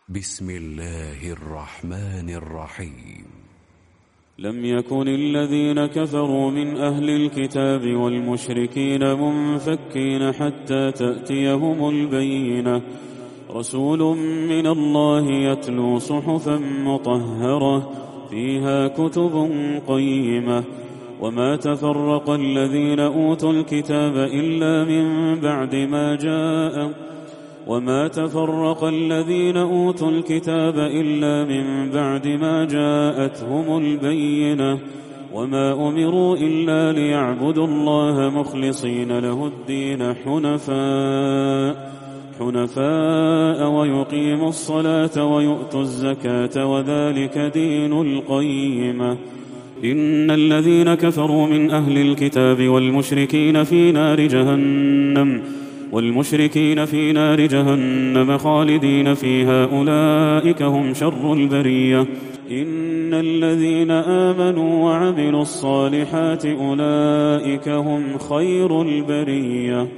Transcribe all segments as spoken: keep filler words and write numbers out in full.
بسم الله الرحمن الرحيم. لم يكن الذين كفروا من أهل الكتاب والمشركين منفكين حتى تأتيهم البينة، رسول من الله يتلو صحفا مطهرة فيها كتب قيمة. وما تفرق الذين أوتوا الكتاب إلا من بعد ما جاء وما تفرق الذين أوتوا الكتاب إلا من بعد ما جاءتهم البينة، وما أمروا إلا ليعبدوا الله مخلصين له الدين حنفاء حنفاء ويقيموا الصلاة ويؤتوا الزكاة وذلك دين القيمة. إن الذين كفروا من أهل الكتاب والمشركين في نار جهنم والمشركين في نار جهنم خالدين فيها أولئك هم شر البرية. إن الذين آمنوا وعملوا الصالحات أولئك هم خير البرية.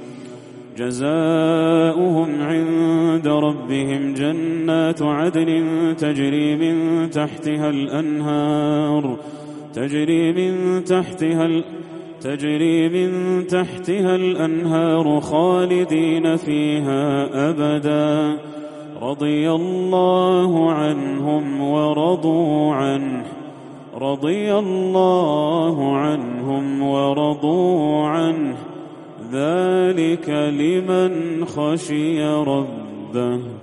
جزاؤهم عند ربهم جنات عدن تجري من تحتها الأنهار تجري من تحتها ال... تجري من تحتها الأنهار خالدين فيها أبدا، رضي الله عنهم ورضوا عنه رضي الله عنهم ورضوا عنه ذلك لمن خشي ربه.